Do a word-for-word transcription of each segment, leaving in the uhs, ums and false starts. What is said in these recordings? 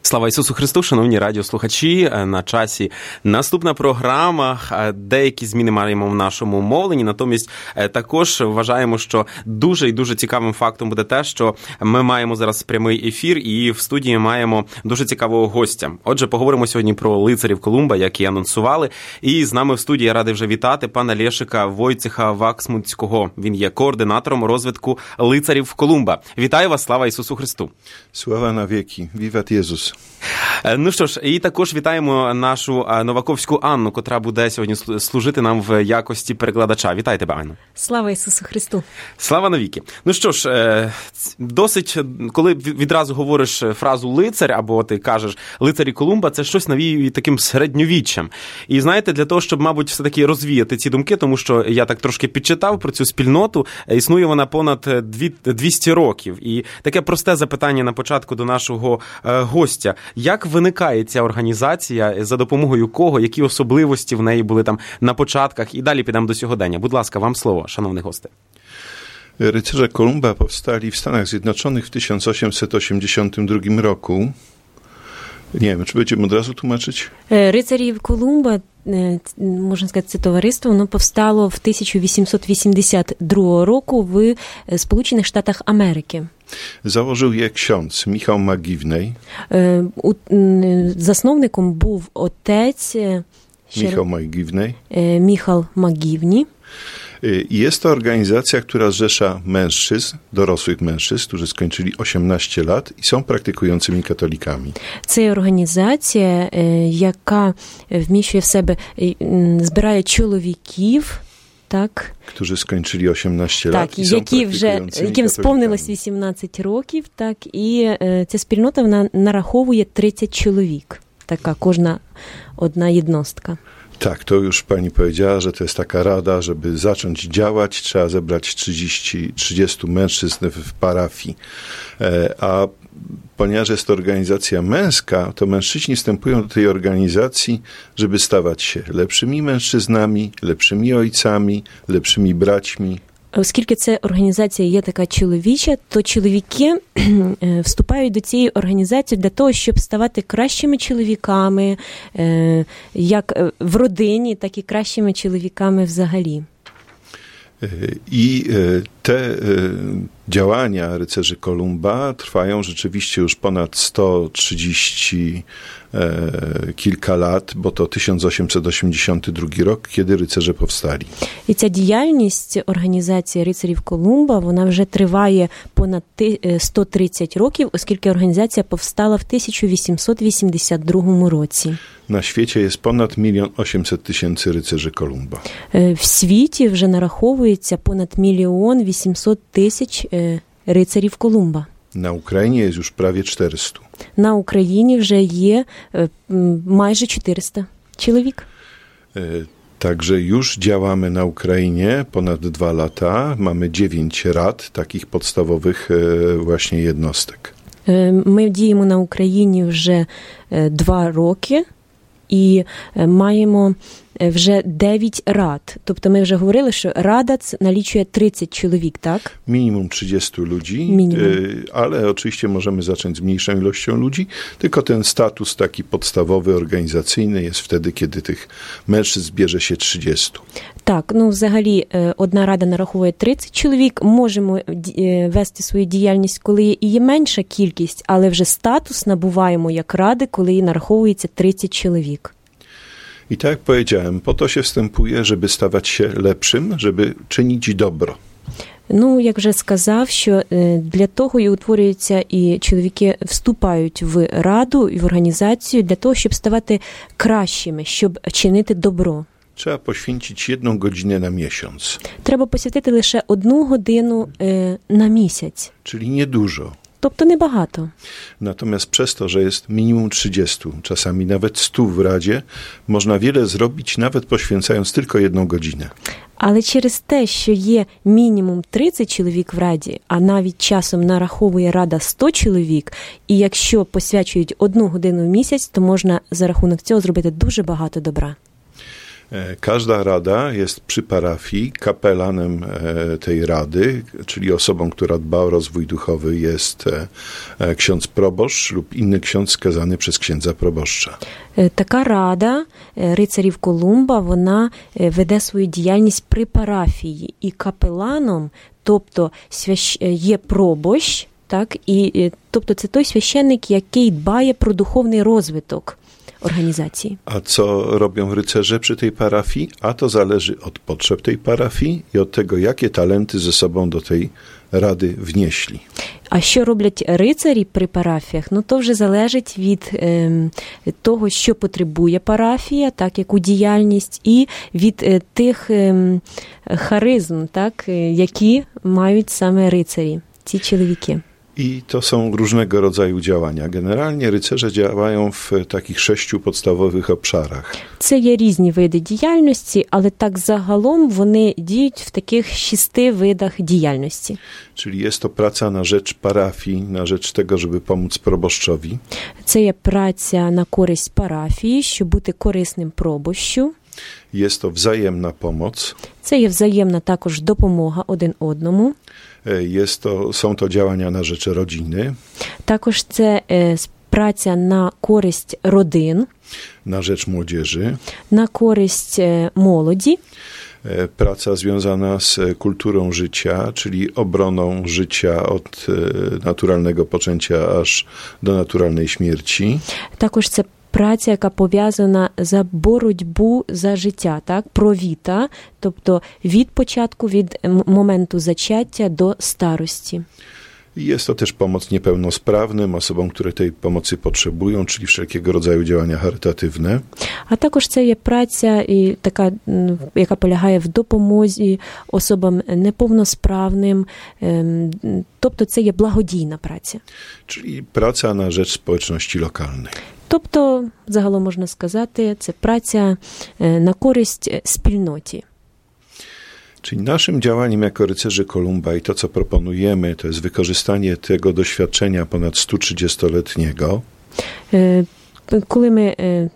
Слава Ісусу Христу, шановні радіослухачі, на часі наступна програма. Деякі зміни маємо в нашому мовленні, натомість також вважаємо, що дуже і дуже цікавим фактом буде те, що ми маємо зараз прямий ефір і в студії маємо дуже цікавого гостя. Отже, поговоримо сьогодні про лицарів Колумба, як і анонсували. І з нами в студії я радий вже вітати пана Лешика Войцеха Ваксмуцького. Він є координатором розвитку лицарів Колумба. Вітаю вас, слава Ісусу Христу. Слава навіки, віват Єсус. Ну що ж, і також вітаємо нашу Новаковську Анну, котра буде сьогодні служити нам в якості перекладача. Вітаю тебе, Анна. Слава Ісусу Христу. Слава навіки. Ну що ж, досить, коли відразу говориш фразу «лицар», або ти кажеш «лицарі Колумба», це щось навіює таким середньовіччям. І знаєте, для того, щоб, мабуть, все-таки розвіяти ці думки, тому що я так трошки підчитав про цю спільноту, існує вона понад двісті років. І таке просте запитання на початку до нашого гостя. Як виникає ця організація, за допомогою кого, які особливості в неї були там на початках, і далі підемо до сьогодення. Будь ласка, вам слово, шановний госте. Rycerze Kolumba powstali w Stanach Zjednoczonych w tysiąc osiemset osiemdziesiątym drugim roku. Nie wiem, czy będziemy od razu tłumaczyć? Рицарів Колумба, можна сказати, це товариство, воно повстало в тисяча вісімсот вісімдесят другого року в Сполучених Штатах Америки. Założył je ksiądz Michał Magiwnej. Засновником був отець Michał Magiwnej. Міхал Магівні. Jest to organizacja, która zrzesza mężczyzn, dorosłych mężczyzn, którzy skończyli osiemnaście lat i są praktykującymi katolikami. Це організація, яка вміщує в себе, збирає чоловіків, так, którzy skończyli osiemnaście так, lat i są які вже, яким сповнилось вісімнадцять років, так, і ця спільнота, вона нараховує тридцять чоловік, така кожна одна єдностка. Tak, to już pani powiedziała, że to jest taka rada, żeby zacząć działać, trzeba zebrać trzydzieści, trzydziestu mężczyzn w parafii. A ponieważ jest to organizacja męska, to mężczyźni wstępują do tej organizacji, żeby stawać się lepszymi mężczyznami, lepszymi ojcami, lepszymi braćmi. Оскільки це організація є така чоловіча, то чоловіки вступають до цієї організації для того, щоб ставати кращими чоловіками, як в родині, так і кращими чоловіками взагалі. I te działania rycerzy Kolumba trwają rzeczywiście już ponad sto trzydzieści kilka lat, bo to tysiąc osiemset osiemdziesiąty drugi rok, kiedy rycerze powstali. І ця діяльність організації рицарів Колумба, вона вже триває понад сто тридцять років, оскільки організація повстала в тисяча вісімсот вісімдесят другому році. Na świecie jest ponad milion osiemset tysięcy rycerzy Kolumba. В світі вже нараховується понад мільйон вісімсот тисяч рицарів Колумба. Na Ukrainie jest już prawie czterysta. На Україні вже є майже чотириста чоловік. Także już działamy na Ukrainie ponad dwa lata. Mamy dziewięć rad, takich podstawowych właśnie jednostek. Ми діємо на Україні вже два роки і маємо вже дев'ять рад. Тобто ми вже говорили, що рада налічує тридцять чоловік, tak? Minimum trzydziestu ludzi, Minimum. ale oczywiście możemy zacząć z mniejszą ilością ludzi, tylko ten status taki podstawowy, organizacyjny jest wtedy, kiedy tych mężczyzn zbierze się trzydziestu. Так, ну взагалі одна рада нараховує тридцять чоловік, можемо вести свою діяльність, коли і є менша кількість, але вже статус набуваємо як ради, коли нараховується тридцять чоловік. I tak jak powiedziałem, po to się wstępuje, żeby stawać się lepszym, żeby czynić dobro. Ну, як вже сказав, що для того і утворюються, і чоловіки вступають в раду і в організацію для того, щоб ставати кращими, щоб чинити добро. Trzeba poświęcić jedną godzinę na miesiąc. Треба посвятити лише одну годину е, на місяць. Czyli niedużo. Тобто небагато. Natomiast przez to, że jest minimum trzydziestu, czasami nawet stu w Radzie, można wiele zrobić, nawet poświęcając tylko jedną godzinę. Але через те, що є мінімум тридцять чоловік в Раді, а навіть часом нараховує Рада сто чоловік, і якщо посвячують одну годину в місяць, то можна за рахунок цього зробити дуже багато добра. Każda rada jest przy parafii kapelanem tej rady, czyli osobą, która dba o rozwój duchowy, jest ksiądz proboszcz lub inny ksiądz skazany przez księdza proboszcza. Така рада рицарів Колумба, вона веде свою діяльність при парафії. І капеланом, тобто свящ... є пробощ, так, і, тобто це той священник, який дбає про духовний розвиток organizacji. A co robią rycerze przy tej parafii? A to zależy od potrzeb tej parafii i od tego, jakie talenty ze sobą do tej rady wnieśli. А що роблять рицарі при парафіях? Ну, то вже залежить від е, того, що потребує парафія, так, яку діяльність, і від е, тих е, харизм, так, які мають саме рицарі, ці чоловіки. I to są różnego rodzaju działania. Generalnie rycerze działają w takich sześciu podstawowych obszarach. Це є різні види діяльності, але так загалом вони діють в таких шести видах діяльності. Czyli jest to praca na rzecz parafii, na rzecz tego, żeby pomóc proboszczowi. Це є праця на користь парафії, щоб бути корисним пробощу. Jest to wzajemna pomoc. Це є взаємна також допомога один одному. Jest to, są to działania na rzecz rodziny. Також це е, праця на користь родин. Na rzecz młodzieży. На користь е, молоді. Praca związana z kulturą życia, czyli obroną życia od naturalnego poczęcia aż do naturalnej śmierci. Також це праця, яка пов'язана за боротьбу за життя, так, про віта, тобто від початку, від моменту зачаття до старості. Jest to też pomoc niepełnosprawnym, osobom, które tej pomocy potrzebują, czyli wszelkiego rodzaju działania charytatywne. А також це є праця, і така, яка полягає в допомозі особам неповносправним, тобто це є благодійна праця. Czyli praca na rzecz społeczności lokalnej. Тобто, загалом можна сказати, це праця на користь спільноті. Czyli naszym działaniem jako rycerzy Kolumba i to, co proponujemy, to jest wykorzystanie tego doświadczenia ponad sto trzydziestoletniego. Коли ми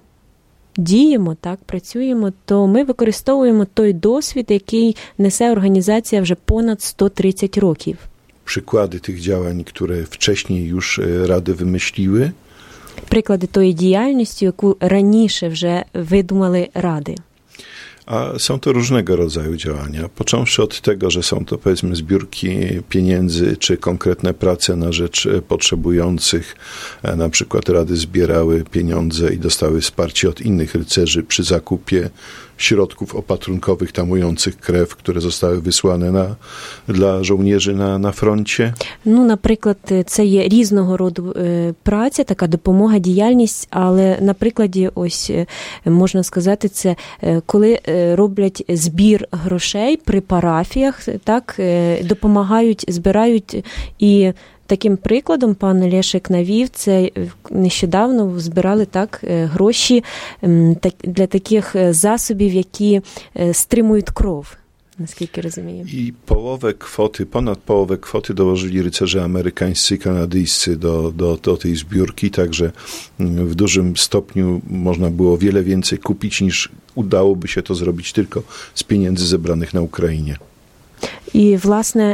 діємо, так, працюємо, то ми використовуємо той досвід, який несе організація вже понад сто тридцять років. Przykłady tych działań, które wcześniej już rady wymyśliły. Приклади тої діяльності, яку раніше вже видумали ради. A są to różnego rodzaju działania, począwszy od tego, że są to, powiedzmy, zbiórki pieniędzy, czy konkretne prace na rzecz potrzebujących. Na przykład rady zbierały pieniądze i dostały wsparcie od innych rycerzy przy zakupie środków opatrunkowych tamujących krew, które zostały wysłane na, dla żołnierzy na, na froncie. Ну, наприклад, це є різного роду праця, така допомога, діяльність, але на прикладі, ось, можна сказати, це коли роблять збір грошей при парафіях, так, допомагають, збирають, і таким прикладом пан Лешик навів, це нещодавно збирали так гроші для таких засобів, які стримують кров, naskільки rozumiem. I połowę kwoty, ponad połowę kwoty dołożyli rycerze amerykańscy i kanadyjscy do, do, do tej zbiórki, także w dużym stopniu można było wiele więcej kupić, niż udałoby się to zrobić tylko z pieniędzy zebranych na Ukrainie. І, власне,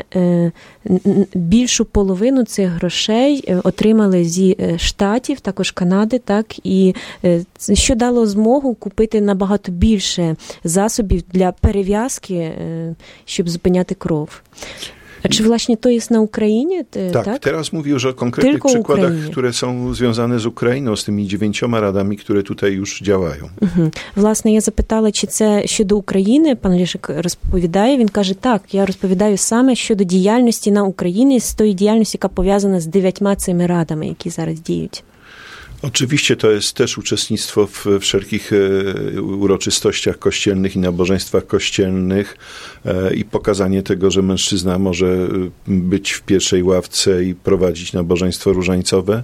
більшу половину цих грошей отримали зі Штатів, також Канади, так, і що дало змогу купити набагато більше засобів для перев'язки, щоб зупиняти кров. A czy właśnie to jest na Ukrainie? Tak, tak? Teraz mówię już o konkretnych Tylko przykładach, Ukrainie. które są związane z Ukrainą, z tymi dziewięcioma radami, które tutaj już działają. Угу. Власне, я запитала, чи це щодо України, пан Лешик розповідає. Він каже, так, я розповідаю саме щодо діяльності на Україні, з тої діяльності, яка пов'язана з дев'ятьма цими радами, які зараз діють. Oczywiście to jest też uczestnictwo w wszelkich e, uroczystościach kościelnych i nabożeństwach kościelnych e, i pokazanie tego, że mężczyzna może być w pierwszej ławce i prowadzić nabożeństwo różańcowe.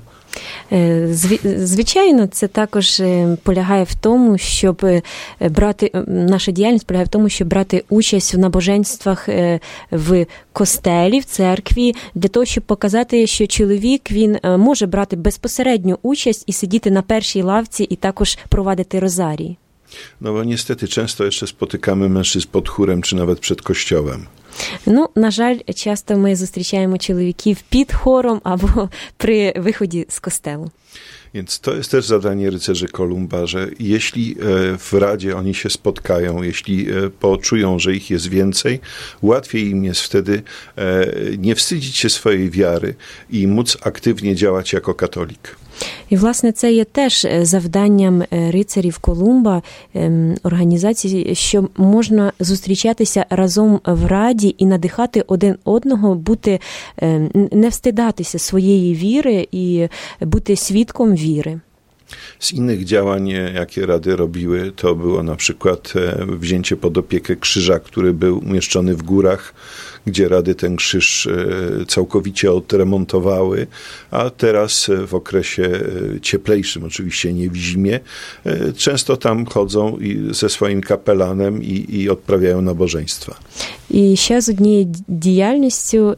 Звичайно, це також полягає в тому, щоб брати, наша діяльність полягає в тому, щоб брати участь в набоженствах в костелі, в церкві, для того, щоб показати, що чоловік, він може брати безпосередню участь і сидіти на першій лавці і також провадити розарій. No bo niestety często jeszcze spotykamy mężczyzn pod chórem, czy nawet przed kościołem. Ну, на жаль, часто ми зустрічаємо чоловіків під хором або при виході з костелу. Więc to jest też zadanie rycerzy Kolumba, że jeśli w Radzie oni się spotkają, jeśli poczują, że ich jest więcej, łatwiej im jest wtedy nie wstydzić się swojej wiary i móc aktywnie działać jako katolik. І, власне, це є теж завданням рицарів Колумба, організації, що можна зустрічатися разом в Раді і надихати один одного, бути, не встидатися своєї віри і бути свідком віри. Z innych działań, jakie rady robiły, to było na przykład wzięcie pod opiekę krzyża, który był umieszczony w górach, gdzie rady ten krzyż całkowicie odremontowały, a teraz w okresie cieplejszym, oczywiście nie w zimie, często tam chodzą i ze swoim kapelanem i, i odprawiają nabożeństwa. І ще з однією діяльністю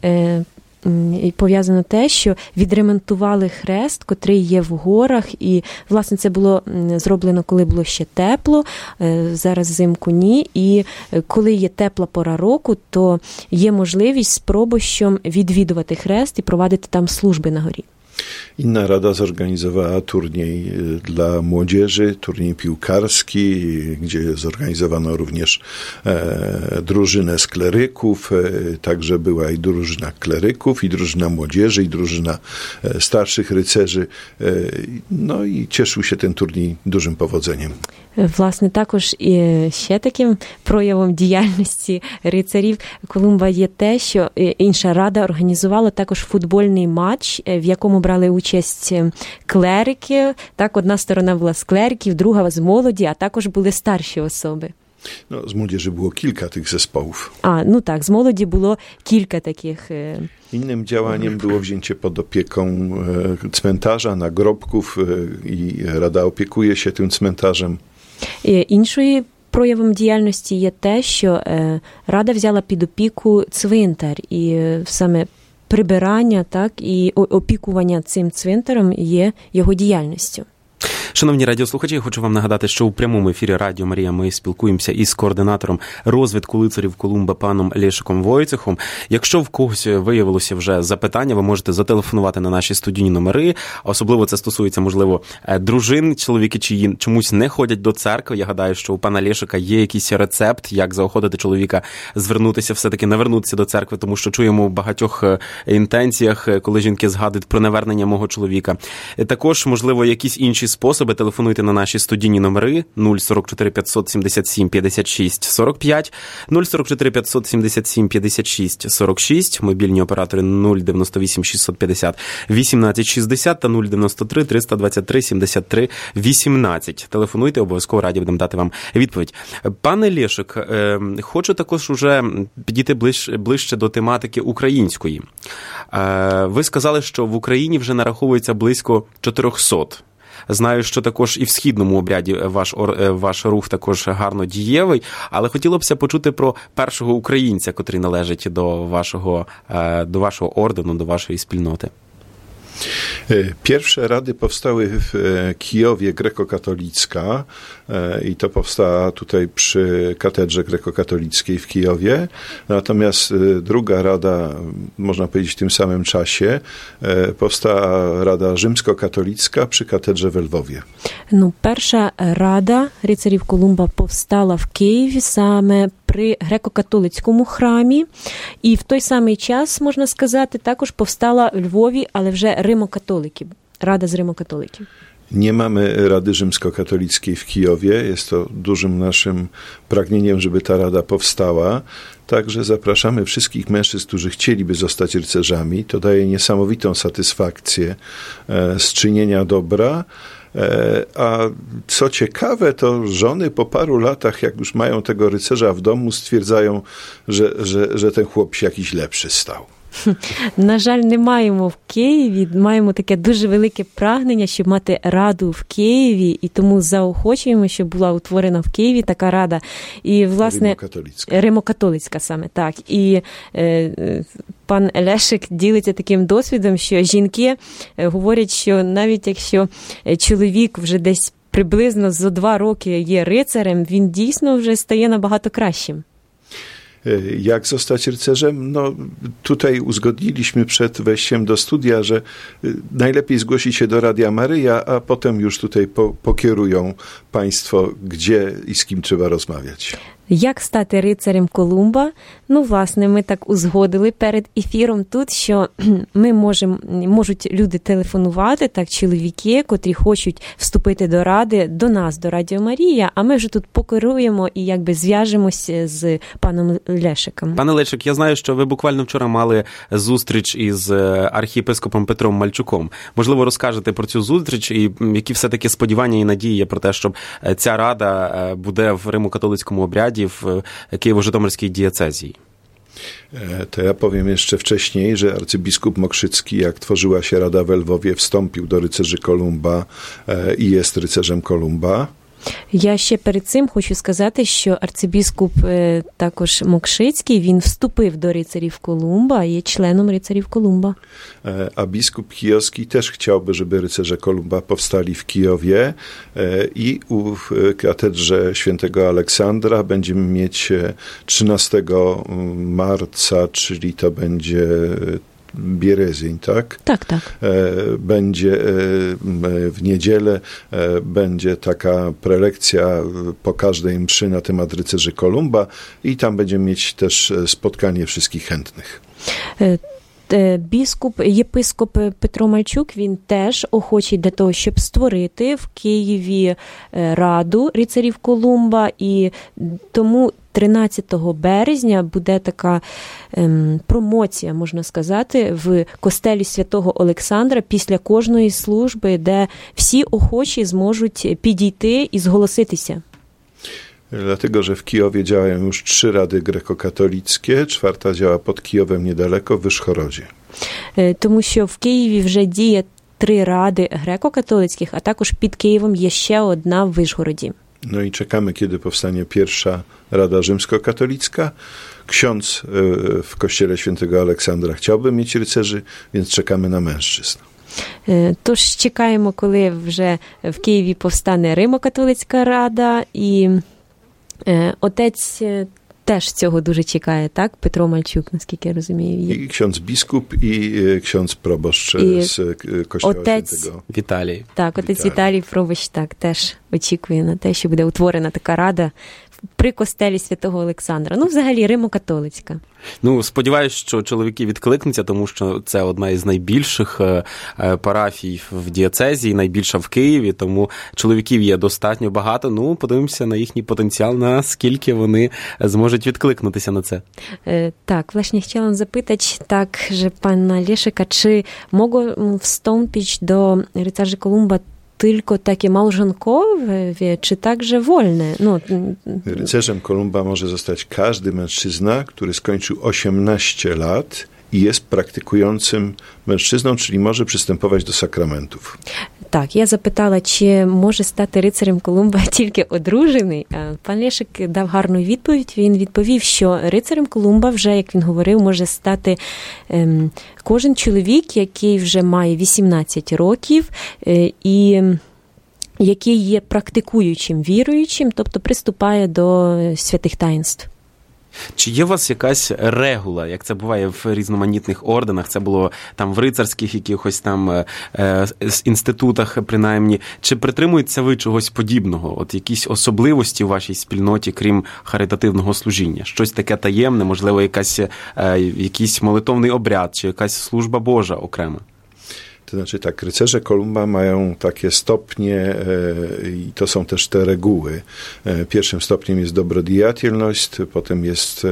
і пов'язано те, що відремонтували хрест, котрий є в горах, і, власне, це було зроблено, коли було ще тепло, зараз взимку ні, і коли є тепла пора року, то є можливість з пробощом відвідувати хрест і провадити там служби на горі. Inna rada zorganizowała turniej dla młodzieży, turniej piłkarski, gdzie zorganizowano również e, drużynę z kleryków, e, także była i drużyna kleryków, i drużyna młodzieży, i drużyna e, starszych rycerzy. E, no i cieszył się ten turniej dużym powodzeniem. Власне, також і ще таким проявом діяльності рицарів Колумба є те, що інша рада організувала також футбольний матч, в якому брали участь клерики. Так, одна сторона була з клериків, друга з молоді, а також були старші особи. No, z młodzieży było kilka tych zespołów. A, no tak, z młodzi było kilka takich. Innym działaniem było wzięcie pod opieką cmentarza, nagrobków i rada opiekuje się tym cmentarzem. Іншою проявом діяльності є те, що рада взяла під опіку цвинтар, і саме прибирання, так, і опікування цим цвинтаром є його діяльністю. Шановні радіослухачі, я хочу вам нагадати, що у прямому ефірі Радіо Марія ми спілкуємося із координатором розвитку лицарів Колумба паном Лешиком Войцехом. Якщо в когось виявилося вже запитання, ви можете зателефонувати на наші студійні номери. Особливо це стосується, можливо, дружин, чоловіки, чиї чомусь не ходять до церкви. Я гадаю, що у пана Лешика є якийсь рецепт, як заохотити чоловіка звернутися, все-таки навернутися до церкви, тому що чуємо в багатьох інтенціях, коли жінки згадують про навернення мого чоловіка. Також, можливо, якісь інші способи. Телефонуйте на наші студійні номери нуль сорок чотири п'ятсот сімдесят сім п'ятдесят шість сорок п'ять, нуль сорок чотири п'ятсот сімдесят сім п'ятдесят шість сорок шість, мобільні оператори нуль дев'яносто вісім шістсот п'ятдесят вісімнадцять шістдесят та нуль дев'яносто три триста двадцять три сімдесят три вісімнадцять. Телефонуйте, обов'язково раді будемо дати вам відповідь. Пане Лешик, е, хочу також уже підійти ближче, ближче до тематики української. Е, ви сказали, що в Україні вже нараховується близько чотирьохсот. Знаю, що також і в східному обряді ваш, ваш рух також гарно дієвий, але хотілося б почути про першого українця, котрий належить до вашого, до вашого ордену, до вашої спільноти. Pierwsze rady powstały w Kijowie grekokatolicka i to powstała tutaj przy katedrze grekokatolickiej w Kijowie. Natomiast druga rada, można powiedzieć w tym samym czasie, powstała Rada Rzymskokatolicka przy katedrze w Lwowie. Ну, перша рада рицарів Колумба повстала в Києві саме при греко-католицькому храмі. І в той самий час, можна сказати, також повстала в Львові, ale вже римо-католиків. Rada z Rymokatolikiem. Nie mamy Rady Rzymskokatolickiej w Kijowie. Jest to dużym naszym pragnieniem, żeby ta rada powstała. Także zapraszamy wszystkich mężczyzn, którzy chcieliby zostać rycerzami. To daje niesamowitą satysfakcję e, z czynienia dobra. E, a co ciekawe, to żony po paru latach, jak już mają tego rycerza w domu, stwierdzają, że, że, że ten chłop się jakiś lepszy stał. На жаль, не маємо в Києві, маємо таке дуже велике прагнення, щоб мати раду в Києві, і тому заохочуємо, щоб була утворена в Києві така рада. І, власне, Римо-католицька. Римо-католицька саме, так. І е, пан Лешик ділиться таким досвідом, що жінки говорять, що навіть якщо чоловік вже десь приблизно за два роки є рицарем, він дійсно вже стає набагато кращим. Jak zostać rycerzem? No, tutaj uzgodniliśmy przed wejściem do studia, że najlepiej zgłosić się do Radia Maryja, a potem już tutaj po, pokierują Państwo, gdzie i z kim trzeba rozmawiać. Як стати рицарем Колумба? Ну, власне, ми так узгодили перед ефіром тут, що ми можемо, можуть люди телефонувати, так, чоловіки, котрі хочуть вступити до Ради, до нас, до Радіо Марія, а ми вже тут покеруємо і якби зв'яжемося з паном Лешиком. Пане Лешик, я знаю, що ви буквально вчора мали зустріч із архієпископом Петром Мальчуком. Можливо, розкажете про цю зустріч і які все-таки сподівання і надії є про те, щоб ця Рада буде в Римо-католицькому обряді w Kijewo-Żytomierskiej diecezji. To ja powiem jeszcze wcześniej, że arcybiskup Mokrzycki, jak tworzyła się Rada w Lwowie, wstąpił do rycerzy Kolumba i jest rycerzem Kolumba. Я ще перед цим хочу сказати, що арцибіскуп також Мокшицький, він вступив до рицарів Колумба, є членом рицарів Колумба. A biskup kijowski też chciałby, żeby rycerze Kolumba powstali w Kijowie i w katedrze świętego Aleksandra będziemy mieć trzynastego marca, czyli to będzie Bierezyń, tak? Tak, tak. Będzie w niedzielę będzie taka prelekcja po każdej mszy na temat rycerzy Kolumba i tam będziemy mieć też spotkanie wszystkich chętnych. Біскуп, єпископ Петро Мальчук, він теж охочий для того, щоб створити в Києві Раду рицарів Колумба, і тому тринадцятого березня буде така ем, промоція, можна сказати, в костелі Святого Олександра після кожної служби, де всі охочі зможуть підійти і зголоситися. Dlatego, że w Kijowie działają już trzy rady grekokatolickie, czwarta działa pod Kijowem niedaleko, w Wyszhorodzie. Тому що в Києві вже діє три ради греко-католицьких, а також під Києвом є ще одна в Вишгороді. No i czekamy, kiedy powstanie pierwsza Rada Rzymskokatolicka. Ksiądz w kościele świętego Aleksandra chciałby mieć rycerzy, więc czekamy na mężczyzn. Тож чекаємо, коли вже в Києві повстане Римо-католицька рада, і отець теж цього дуже чекає, так? Петро Мальчук, наскільки я розумію. І ksiądz biskup, і ksiądz proboszcz з kościoła отець, świętego Віталій. Так, отець Віталій. Віталій Пробощ так теж очікує на те, що буде утворена така рада при костелі Святого Олександра. Ну, взагалі, Римо-католицька. Ну, сподіваюсь, що чоловіки відкликнуться, тому що це одна із найбільших парафій в дієцезії, найбільша в Києві, тому чоловіків є достатньо багато. Ну, подивимося на їхній потенціал, наскільки вони зможуть відкликнутися на це. Tak, właśnie chciałam zapytać także pana Leszeka, czy mogą wstąpić do rycerzy Kolumba tylko takie małżonkowe, czy także wolne? No. Rycerzem Kolumba może zostać każdy mężczyzna, który skończył osiemnaście lat i jest praktykującym mężczyzną, czyli może przystępować do sakramentów. Так, я запитала, чи може стати рицарем Колумба тільки одружений. Пан Лешик дав гарну відповідь. Він відповів, що рицарем Колумба вже, як він говорив, може стати ем, кожен чоловік, який вже має вісімнадцять років е, і який є практикуючим, віруючим, тобто приступає до святих таїнств. Чи є у вас якась регула, як це буває в різноманітних орденах, це було там в рицарських якихось там е, інститутах принаймні, чи притримуєтеся ви чогось подібного, от якісь особливості в вашій спільноті, крім харитативного служіння? Щось таке таємне, можливо, якась, е, якийсь молитовний обряд, чи якась служба Божа окрема? To znaczy tak, rycerze Kolumba mają takie stopnie i to są też te reguły. Pierwszym stopniem jest dobrodiacielność, potem jest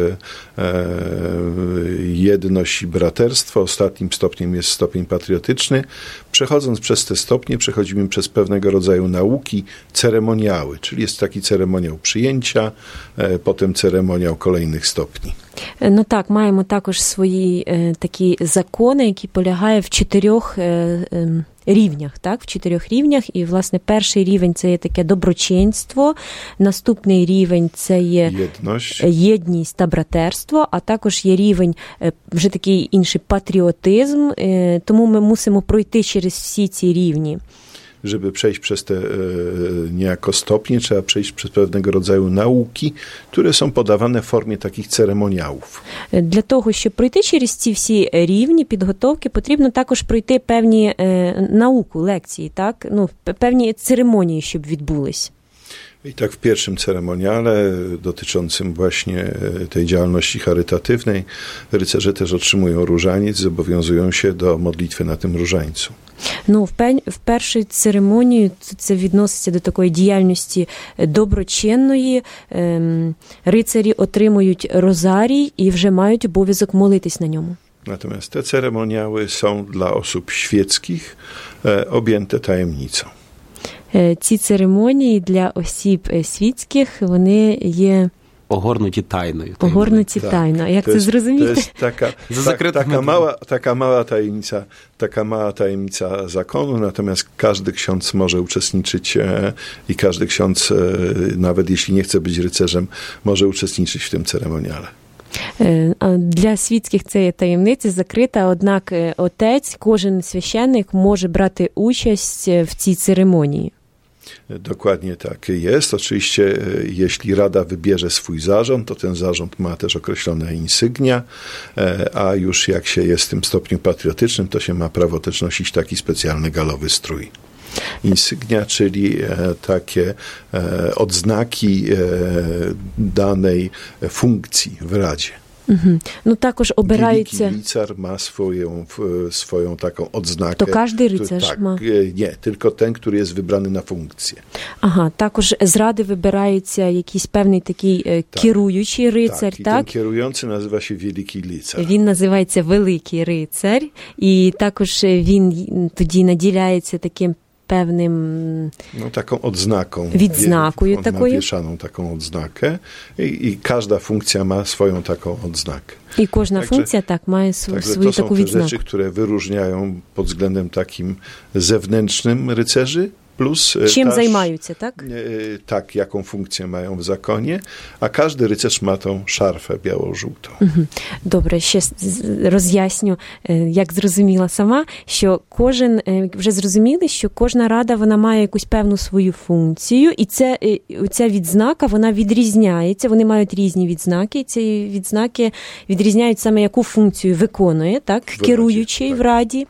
jedność i braterstwo, ostatnim stopniem jest stopień patriotyczny. Przechodząc przez te stopnie, przechodzimy przez pewnego rodzaju nauki, ceremoniały, czyli jest taki ceremoniał przyjęcia, potem ceremoniał kolejnych stopni. Ну так, маємо також свої е, такі закони, які полягають в чотирьох е, е, рівнях, так, в чотирьох рівнях, і, власне, перший рівень – це є таке доброчинство, наступний рівень – це є єдність. єдність та братерство, а також є рівень, е, вже такий інший патріотизм, е, тому ми мусимо пройти через всі ці рівні. żeby przejść przez te e, niejako stopnie, trzeba przejść przez pewnego rodzaju nauki, które są podawane w formie takich ceremoniałów. Для того, щоб пройти через ці всі рівні підготовки, потрібно також пройти певні е, науку, лекції, так? Ну, певні церемонії, щоб відбулись. I tak w pierwszym ceremoniale dotyczącym właśnie tej działalności charytatywnej rycerze też otrzymują różaniec, zobowiązują się do modlitwy na tym różańcu. Ну, в, пен, в першу церемонію це відноситься до такої діяльності доброчинної. Ем, рицарі отримують розарій і вже мають обов'язок молитись на ньому. Natomiast te ceremoniały są dla osób świeckich e, objęte tajemnicą. Ці церемонії для осіб світських, вони є огорнуті тайною. Огорнуті тайно. Як це зрозуміти? To jest taka, ta, taka, mała, taka mała tajemnica, taka mała tajemnica zakonu, natomiast każdy ksiądz może uczestniczyć e, i każdy ksiądz, e, nawet jeśli nie chce być rycerzem, może uczestniczyć w tym ceremoniale. Для світських це є таємниця закрита, однак отець, кожен священник може брати участь в цій церемонії. Dokładnie tak jest. Oczywiście, jeśli Rada wybierze swój zarząd, to ten zarząd ma też określone insygnia, a już jak się jest w tym stopniu patriotycznym, to się ma prawo też nosić taki specjalny galowy strój. Insygnia, czyli takie odznaki danej funkcji w Radzie. Угу. Ну, також обирається... Wielki licar ma swoją, swoją taką odznakę. To każdy rycerz tak, ma? Nie, tylko ten, który jest wybrany na funkcję. Ага, також з Ради вибирається якийсь певний такий tak, керуючий рицар, tak? так? I ten kierujący nazywa się Wielki Licar. Він називається Великий рицар, і також він тоді наділяється таким pewnym... No, taką odznaką. Відзнакою On такою. ma wieszaną taką odznakę i, i każda funkcja ma swoją taką odznakę. I każda także, funkcja tak ma sw- także swoją to są taką te відзнаку. rzeczy, które wyróżniają pod względem takim zewnętrznym rycerzy, plus Czym też, zajmują, tak? E, tak, jaką funkcję mają w zakonie, a każdy rycerz ma tą szarfę biało-żółtą. Угу. Добре, ще роз'ясню, як зрозуміла сама, що кожен, вже зрозуміли, що кожна рада, вона має якусь певну свою функцію, і це, ця відзнака, вона відрізняється, вони мають різні відзнаки, і ці відзнаки відрізняють саме, яку функцію виконує, так, в керуючий так. в раді.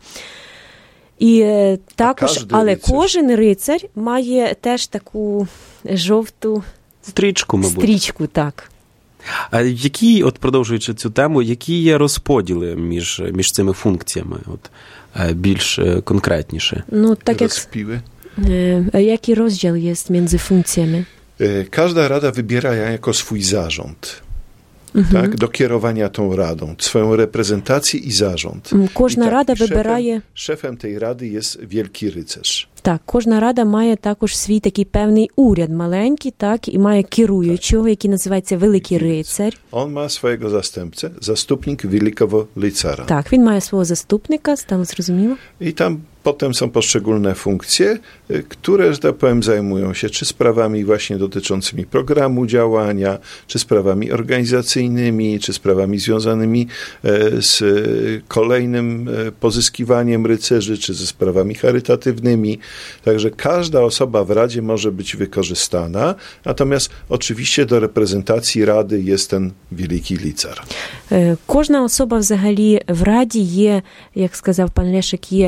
І також, але рицар. кожен рицар має теж таку жовту стрічку, мабуть. Стрічку, так. А які, от продовжуючи цю тему, які є розподіли між, між цими функціями, от, більш конкретніше? Ну, так як, Rozpiły. jaki rozdział jest między funkcjami? Każda rada wybiera jako swój zarząd. Mhm. Tak, do kierowania tą radą, swoją reprezentację i zarząd. Кожна I tak, рада szefem, вибирає... Szefem tej rady jest wielki rycerz. Так, кожна рада має також свій такий певний уряд маленький, так, і має керуючого, який називається Великий рицар. On ma swojego zastępcę, zastupnik wielkiego rycara. Так, він має свого заступника, стало зрозуміло. I tam potem są poszczególne funkcje, które, że tak powiem, zajmują się czy sprawami właśnie dotyczącymi programu działania, czy sprawami organizacyjnymi, czy sprawami związanymi z kolejnym pozyskiwaniem rycerzy, czy ze sprawami charytatywnymi. Także każda osoba w Radzie może być wykorzystana, natomiast oczywiście do reprezentacji Rady jest ten wielki licar. Кожна особа взагалі в Раді є, як сказав пан Лешик, є,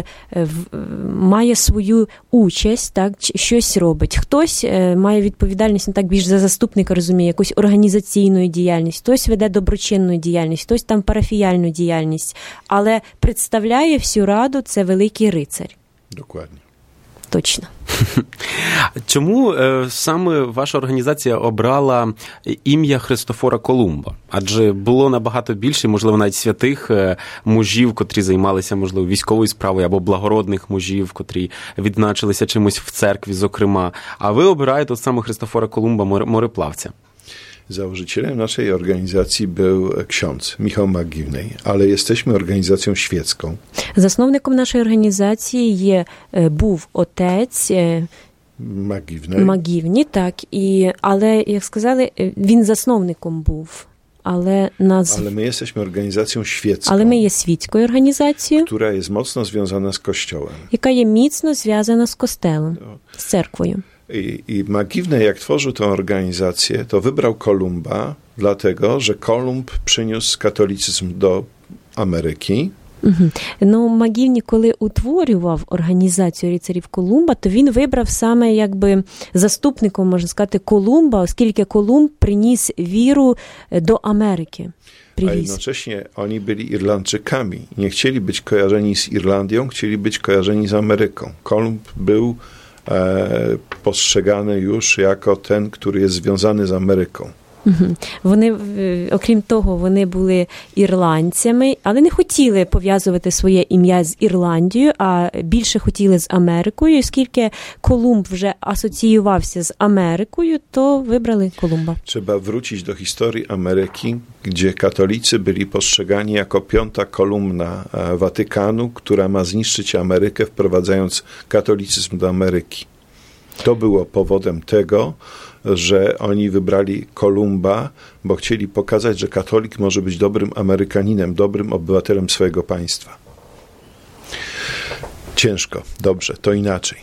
має свою участь, так, щось робить. Хтось має відповідальність, не так більш за заступника, розуміє, якусь організаційну діяльність, хтось веде доброчинну діяльність, хтось там парафіяльну діяльність, але представляє всю Раду це Великий рицар. Dokładnie. Точно. Чому е, саме ваша організація обрала ім'я Христофора Колумба? Адже було набагато більше, можливо, навіть святих е, мужів, котрі займалися, можливо, військовою справою, або благородних мужів, котрі відзначилися чимось в церкві, зокрема. А ви обираєте от саме Христофора Колумба, мореплавця. Założycielem naszej organizacji był ksiądz Michał Magiwnej, ale jesteśmy organizacją świecką. Засновником нашої організації є, був отець Magiwnej. Магівні, так, і, але, як сказали, він засновником був. але нас... Ale my jesteśmy organizacją świecką, але ми є світською організацією, która jest mocno związana z Kościołem. яка є міцно зв'язана з костелом, з церквою. I, I Magiwne, jak tworzył tę organizację, to wybrał Kolumba, dlatego, że Kolumb przyniósł katolicyzm do Ameryki. Угу. Ну, Магівні, коли утворював організацію рицарів Колумба, то він вибрав саме якби заступником, можна сказати, Колумба, оскільки Колумб приніс віру до Америки. A jednocześnie oni byli Irlandczykami. Nie chcieli być kojarzeni z Irlandią, chcieli być kojarzeni z Ameryką. Kolumb był e, postrzegany już jako ten, który jest związany z Ameryką. Угу. Вони, окрім того, вони були ірландцями, але не хотіли пов'язувати своє ім'я з Ірландією, а більше хотіли з Америкою. І оскільки Колумб вже асоціювався з Америкою, то вибрали Колумба. Trzeba wrócić do historii Ameryki, gdzie katolicy byli postrzegani jako piąta kolumna Watykanu, która ma zniszczyć Amerykę, wprowadzając katolicyzm do Ameryki. To było powodem tego, że oni wybrali Kolumba, bo chcieli pokazać, że katolik może być dobrym Amerykaninem, dobrym obywatelem swojego państwa. Ciężko, dobrze, to inaczej.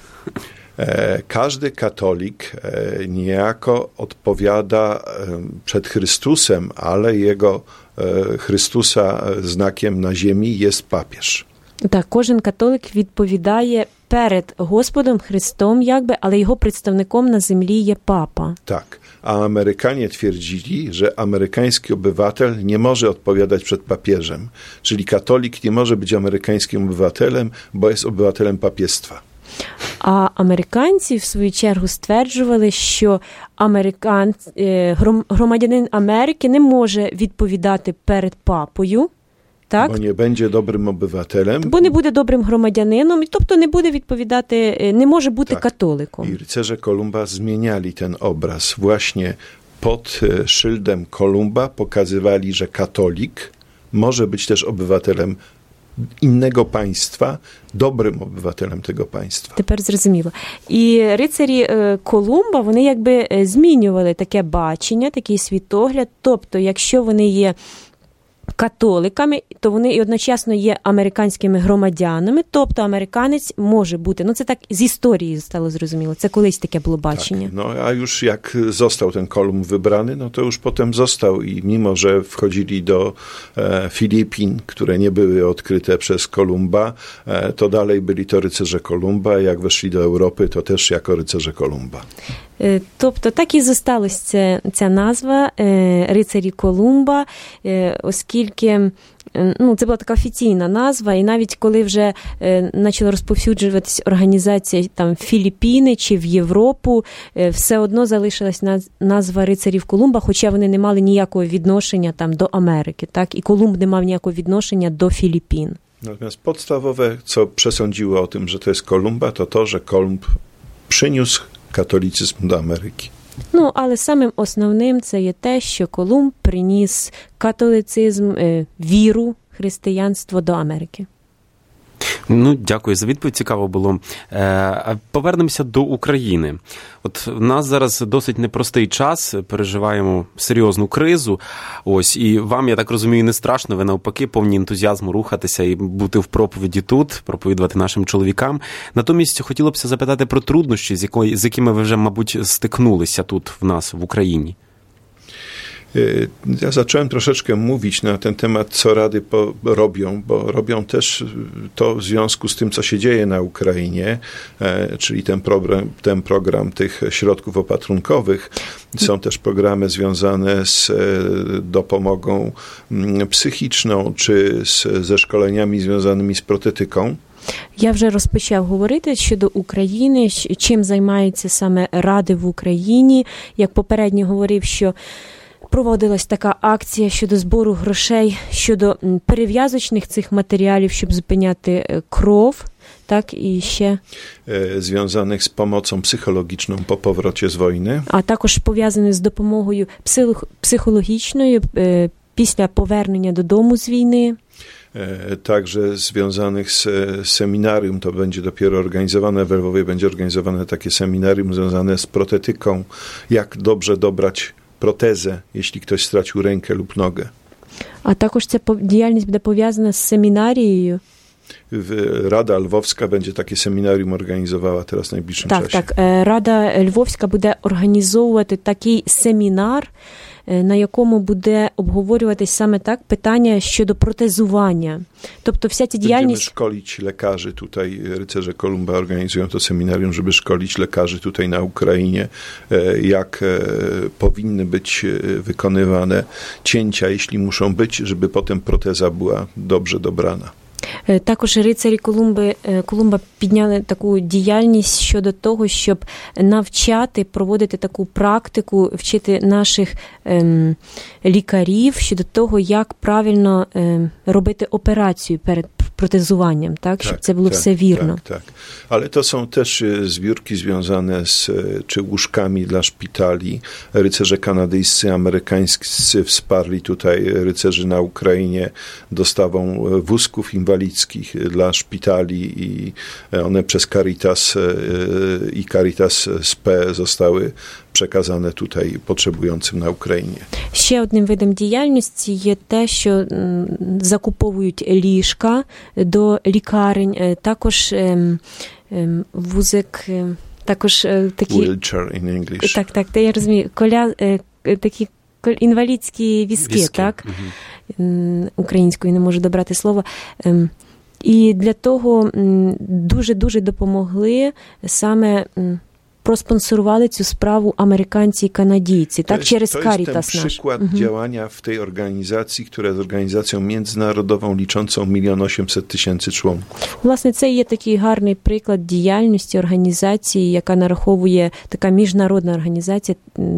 E, każdy katolik e, niejako odpowiada e, przed Chrystusem, ale jego e, Chrystusa znakiem na ziemi jest papież. Так, кожен католик відповідає перед Господом Христом, jakby, ale jego представником na землі є папа. Tak, a Amerykanie twierdzili, że amerykański obywatel nie może odpowiadać przed papieżem, czyli katolik nie może być amerykańskim obywatelem, bo jest obywatelem papiestwa. А американці, в свою чергу, стверджували, що американ, громадянин Америки не може відповідати перед папою, так? Bo nie będzie dobrym obywatelem. Бо не буде добрим громадянином, тобто не буде відповідати, не може бути tak. католиком. I rycerze Kolumba zmieniali ten obraz. Właśnie pod szyldem Kolumba pokazywali, że katolik może być też obywatelem innego państwa, dobrym obywatelem tego państwa. Тепер зрозуміло. І рицарі Колумба, вони якби змінювали таке бачення, такий світогляд, тобто якщо вони є католиками, то вони і одночасно є американськими громадянами, тобто американець може бути. Ну, це tak z historii стало зрозуміло. Це колись таке було бачення. Tak, no, a już jak został ten Kolumb wybrany, no to już potem został i mimo, że wchodzili do e, Filipin, które nie były odkryte przez Kolumba, e, to dalej byli to rycerze Kolumba, jak weszli do Europy, to też jako rycerze Kolumba. Тобто так і зосталася ця, ця назва «Рицарі Колумба», оскільки ну, це була така офіційна назва, і навіть коли вже почала розповсюджуватись організація там, в Філіппіни чи в Європу, все одно залишилась назва «Рицарів Колумба», хоча вони не мали ніякого відношення там, до Америки, так? І Колумб не мав ніякого відношення до Філіппін. Natomiast podstawowe, co przesądziło o tym, że to jest Kolumba, to to, że Kolumb przyniósł katolicyzm do Ameryki. Ну, але самим основним це є те, що Колумб приніс католицизм, віру, християнство до Америки. Ну, дякую за відповідь, цікаво було. Е, повернемося до України. От в нас зараз досить непростий час, переживаємо серйозну кризу. Ось, і вам, я так розумію, не страшно, ви навпаки повні ентузіазму рухатися і бути в проповіді тут, проповідувати нашим чоловікам. Натомість хотілося б запитати про труднощі, з, якої, з якими ви вже, мабуть, стикнулися тут в нас, в Україні. Ja zacząłem troszeczkę mówić na ten temat, co rady po, robią, bo robią też to w związku z tym, co się dzieje na Ukrainie, e, czyli ten program, ten program tych środków opatrunkowych. Są też programy związane z e, dopomogą m, psychiczną, czy z, ze szkoleniami związanymi z protetyką. Я вже розпочав говорити щодо України, чим займаються саме ради в Україні. Як попередньо говорив, що проводилась така акція щодо збору грошей, щодо перев'язочних цих матеріалів, щоб зупиняти кров, так, і ще. Związanych z pomocą psychologiczną po powrocie z wojny. А також пов'язаний з допомогою психологічною після повернення додому з війни. Także związanych z seminarium, to będzie dopiero organizowane, w Lwowie będzie organizowane takie seminarium związane z protetyką, jak dobrze dobrać protezę, jeśli ktoś stracił rękę lub nogę. А також ця діяльність буде пов'язана з семінарією. Rada Lwowska będzie takie seminarium organizowała teraz w najbliższym так, czasie. Так, Рада Львовська буде організовувати такий семінар, на якому буде обговорюватись саме так питання щодо протезування. Тобто вся ця діяльність... Będziemy szkolić lekarzy tutaj, rycerze Kolumba organizują to seminarium, żeby szkolić lekarzy tutaj na Ukrainie, jak powinny być wykonywane cięcia, jeśli muszą być, żeby potem proteza była dobrze dobrana. Також рицарі Колумби, Колумба підняли таку діяльність щодо того, щоб навчати, проводити таку практику, вчити наших ем, лікарів щодо того, як правильно ем, робити операцію перед протезуванiem, tak, żeby to było tak, все wierno. Tak, tak. Ale to są też zbiórki związane z czy łóżkami dla szpitali. Rycerze kanadyjscy, amerykańscy wsparli tutaj rycerzy na Ukrainie dostawą wózków inwalidzkich dla szpitali i one przez Caritas i Caritas S P zostały przekazane tutaj potrzebującym на Україні. Ще одним видом діяльності є те, що закуповують ліжка до лікарень, також вузик, також такі... Wheelchair in English. Так, так, я розумію. Коля, такі інвалідські візки, візки. Так? Угу. Українською не можу добрати слово. І для того дуже-дуже допомогли саме... Проспонсорували цю справу американці і канадійці, так, через Caritas nasz. To jest ten przykład mhm. działania w tej organizacji, która jest organizacją międzynarodową liczącą milion osiemset tysięcy członków. Власне, це є такий гарний приклад діяльності організації, яка нараховує, така міжнародна організація,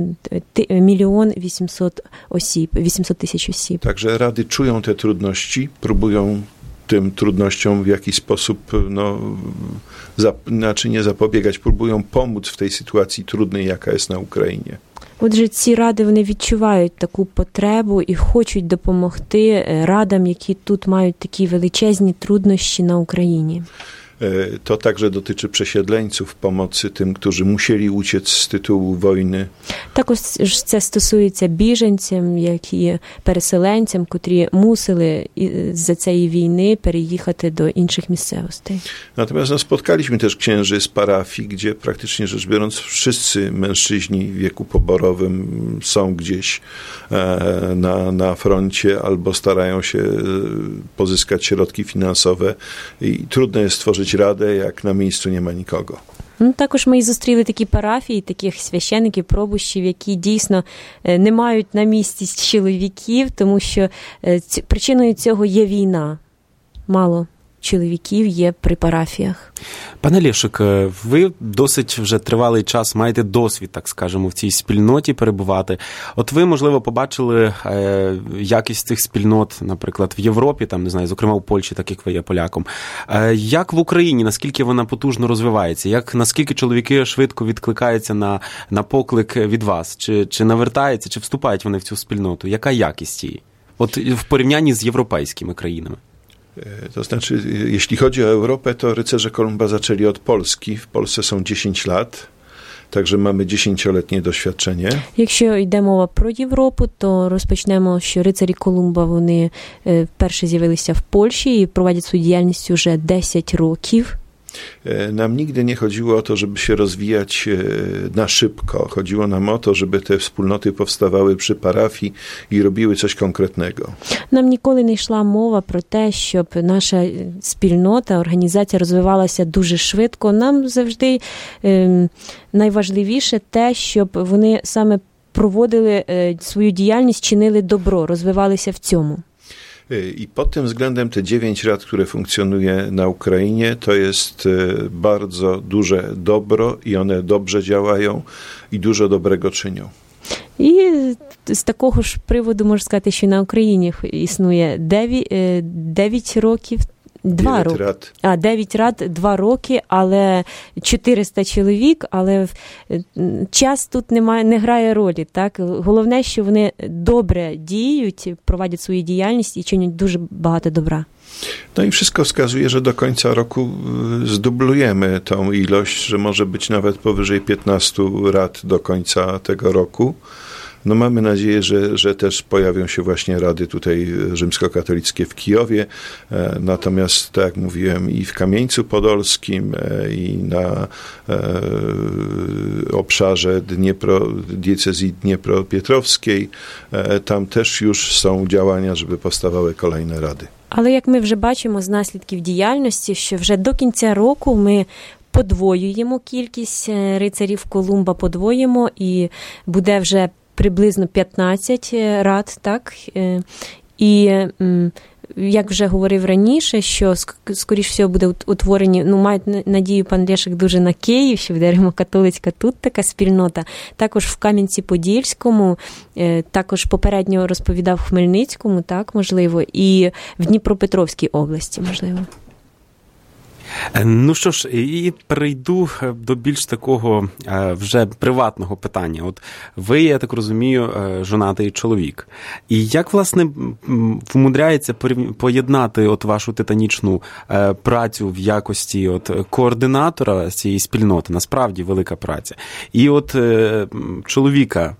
мільйон вісімсот осіб, вісімсот тисяч осіб. Także rady czują te trudności, próbują tym trudnościom w jakiś sposób, no, zap, znaczy nie zapobiegać, próbują pomóc w tej sytuacji trudnej, jaka jest na Ukrainie. Отже, ці ради, вони відчувають таку потребу і хочуть допомогти радам, які тут мають такі величезні труднощі на Україні. To także dotyczy przesiedleńców, pomocy tym, którzy musieli uciec z tytułu wojny. Також це стосується біженцям, як і переселенцям, котрі мусили з-за цієї війни переїхати до інших місцевостей. Natomiast no, spotkaliśmy też księży z parafii, gdzie praktycznie rzecz biorąc wszyscy mężczyźni w wieku poborowym są gdzieś e, na, na froncie albo starają się pozyskać środki finansowe i trudno jest stworzyć radę, jak na miejscu nie ma nikogo. Ну, також ми і зустріли такі парафії, таких священиків, пробущів, які дійсно не мають на місці чоловіків, тому що причиною цього є війна. Мало чоловіків є при парафіях. Пане Лєшик, ви досить вже тривалий час маєте досвід, так скажемо, в цій спільноті перебувати. От ви, можливо, побачили е, якість цих спільнот, наприклад, в Європі, там, не знаю, зокрема у Польщі, так як ви є поляком. Е, як в Україні, наскільки вона потужно розвивається? Як, наскільки чоловіки швидко відкликаються на, на поклик від вас? Чи, чи навертаються, чи вступають вони в цю спільноту? Яка якість її? От в порівнянні з європейськими країнами. To znaczy, jeśli chodzi o Europę, to rycerze Kolumba zaczęli od Polski. W Polsce są dziesięć lat, także mamy dziesięcioletnie doświadczenie. Якщо йде мова про Європу, то розпочнемо, що рицарі Колумба, вони вперше з'явилися в Польщі і проводять свою діяльність уже десять років. Nam nigdy nie chodziło o to, żeby się rozwijać na szybko. Chodziło nam o to, żeby te wspólnoty powstawały przy parafii i robiły coś konkretnego. Нам ніколи не йшла мова про те, щоб наша спільнота, організація розвивалася дуже швидко. Нам завжди е, найважливіше те, щоб вони саме проводили е, свою діяльність, чинили добро, розвивалися в цьому. I pod tym względem te dziewięć lat, które funkcjonuje na Ukrainie, to jest bardzo duże dobro i one dobrze działają i dużo dobrego czynią. І з такого ж приводу можу сказати, що на Україні існує дев'ять років, Два роки. Рад. А, дев'ять рад, два роки, але чотириста чоловік, але час тут немає, не грає ролі, так? Головне, що вони добре діють, проводять свою діяльність і чинять дуже багато добра. No i wszystko wskazuje, że do końca roku zdublujemy tą ilość, że może być nawet powyżej piętnastu rad do końca tego roku. No mamy nadzieję, że, że też pojawią się właśnie rady tutaj rzymskokatolickie w Kijowie, natomiast tak jak mówiłem i w Kamieńcu Podolskim i na obszarze Dniepro, diecezji Dniepropietrowskiej, tam też już są działania, żeby powstawały kolejne rady. Але як ми вже бачимо з наслідків діяльності, що вже до кінця року ми подвоюємо кількість рицарів Колумба, подвоїмо, і буде вже приблизно п'ятнадцять рад, так? І як вже говорив раніше, що скоріш всього буде утворені, ну, мають надію пан Лешик дуже на Київ, що буде римокатолицька тут така спільнота. Також в Кам'янці-Подільському, також попередньо розповідав в Хмельницькому, так, можливо, і в Дніпропетровській області, можливо. Ну що ж, і перейду до більш такого вже приватного питання. От ви, я так розумію, жонатий чоловік. І як, власне, вмудряється поєднати от вашу титанічну працю в якості от координатора цієї спільноти, насправді велика праця, і от чоловіка?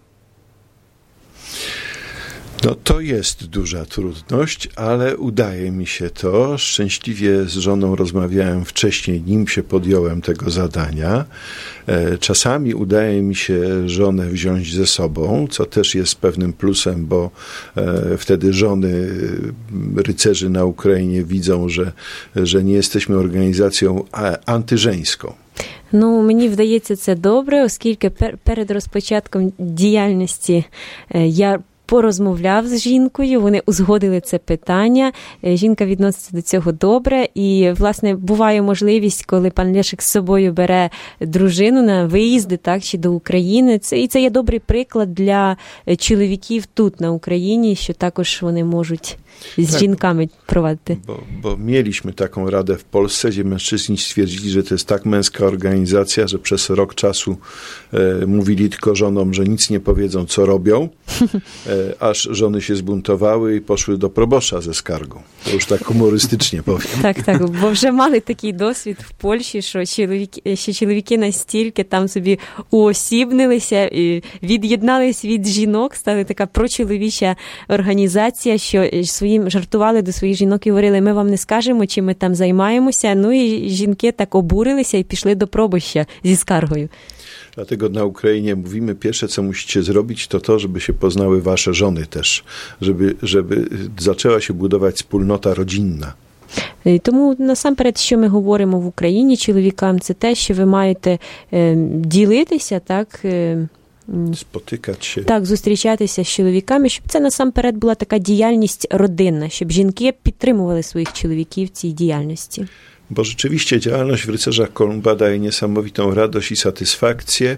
No to jest duża trudność, ale udaje mi się to. Szczęśliwie z żoną rozmawiałem wcześniej, nim się podjąłem tego zadania. Czasami udaje mi się żonę wziąć ze sobą, co też jest pewnym plusem, bo wtedy żony rycerzy na Ukrainie widzą, że, że nie jesteśmy organizacją antyżeńską. Ну, мені вдається це добре, оскільки пер- перед розпочатком діяльності я порозмовляв з жінкою, вони узгодили це питання, жінка відноситься до цього добре, і, власне, буває можливість, коли пан Лешик з собою бере дружину на виїзди, так, чи до України, це, і це є добрий приклад для чоловіків тут, на Україні, що також вони можуть z tak, żonkami prowadzić. Bo, bo mieliśmy taką radę w Polsce, gdzie mężczyźni stwierdzili, że to jest tak męska organizacja, że przez rok czasu e, mówili tylko żonom, że nic nie powiedzą, co robią, e, aż żony się zbuntowały i poszły do probosza ze skargą. To już tak humorystycznie powiem. Так, так, бо вже мали такий досвід в Польщі, що чоловіки, що чоловіки настільки там собі уосібнилися, і від'єднались від жінок, стали така прочоловіча організація, що своїм жартували до своїх жінок і говорили, ми вам не скажемо, чим ми там займаємося. Ну і жінки так обурилися і пішли до пробища зі скаргою. Dlatego na Ukrainie mówimy, pierwsze co musicie zrobić, to to, żeby się poznały wasze żony też, żeby, żeby zaczęła się budować wspólnota rodzinna. Тому насамперед, що ми говоримо в Україні чоловікам, це те, що ви маєте е, ділитися, так, е, спотикатися. Так, зустрічатися з чоловіками, щоб це насамперед була така діяльність родинна, щоб жінки підтримували своїх чоловіків в цій діяльності. Bo rzeczywiście działalność w Rycerzach Kolumba daje niesamowitą radość i satysfakcję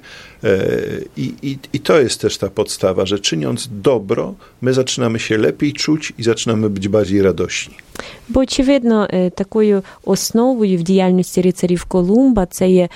i, i, i to jest też ta podstawa, że czyniąc dobro, my zaczynamy się lepiej czuć i zaczynamy być bardziej radośni. Бо, очевидно, такою основою в діяльності рицарів Колумба це є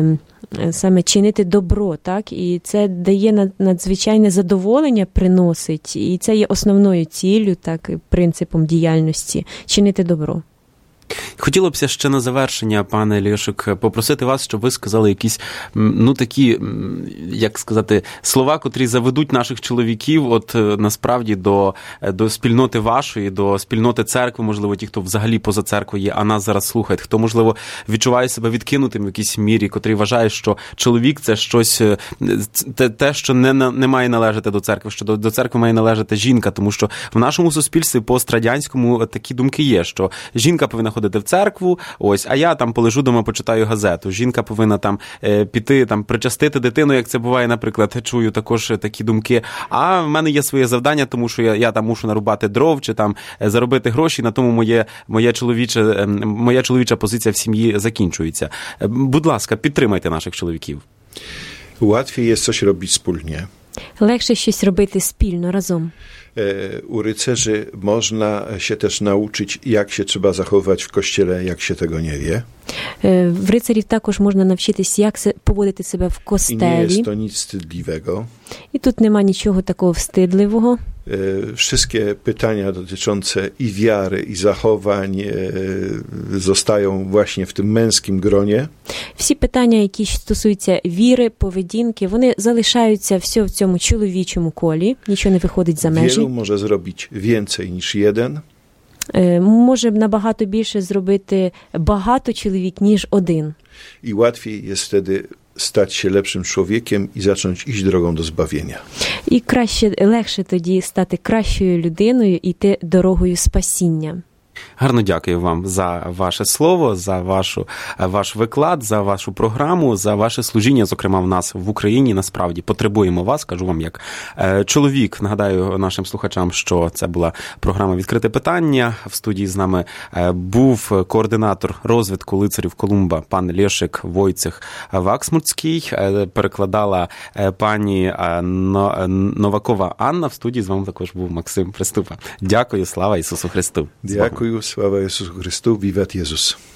саме чинити добро, так? І це дає надзвичайне задоволення, приносить, і це є основною ціллю, так, принципом діяльності – чинити добро. Хотілося б ще на завершення, пане Лешик, попросити вас, щоб ви сказали якісь, ну, такі, як сказати, слова, котрі заведуть наших чоловіків, от, насправді, до, до спільноти вашої, до спільноти церкви, можливо, ті, хто взагалі поза церквою є, а нас зараз слухають, хто, можливо, відчуває себе відкинутим в якійсь мірі, котрий вважає, що чоловік – це щось, те, те що не, не має належати до церкви, що до, до церкви має належати жінка, тому що в нашому суспільстві пострадянському такі думки є, що жінка повинна ходити в церкву, ось, а я там полежу дома, почитаю газету. Жінка повинна там е, піти, там, причастити дитину, як це буває, наприклад, чую також такі думки. А в мене є своє завдання, тому що я, я там мушу нарубати дров, чи там е, заробити гроші, на тому моє, моє чоловіче, е, моя чоловіча позиція в сім'ї закінчується. Е, будь ласка, підтримайте наших чоловіків. Łatwiej jest coś robić wspólnie. Легше щось робити спільно, разом. U rycerzy można się też nauczyć, jak się trzeba zachowywać w kościele, jak się tego nie wie. В рицарів також можна навчитись, як поводити себе в костелі. I nie jest to nic wstydliwego. І тут нема нічого такого встидливого. Wszystkie pytania dotyczące i wiary, i zachowań zostają właśnie w tym męskim gronie. Всі питання, які стосуються віри, поведінки, вони залишаються все в цьому чоловічому колі, нічого не виходить за межі. Wielu może zrobić więcej niż jeden. Може набагато більше зробити багато чоловік, ніж один. I łatwiej jest wtedy stać się lepszym człowiekiem i zacząć iść drogą do zbawienia. І краще, легше тоді стати кращою людиною і йти дорогою спасіння. Гарно дякую вам за ваше слово, за вашу, ваш виклад, за вашу програму, за ваше служіння, зокрема, в нас в Україні. Насправді потребуємо вас, кажу вам як е, чоловік. Нагадаю нашим слухачам, що це була програма «Відкрите питання». В студії з нами е, був координатор розвитку лицарів Колумба пан Лешик Войцех Ваксмутський. Е, перекладала е, пані е, Новакова Анна. В студії з вами також був Максим Приступа. Дякую, слава Ісусу Христу. Дякую. Sława Jezusu Chrystu, wiwat Jezus.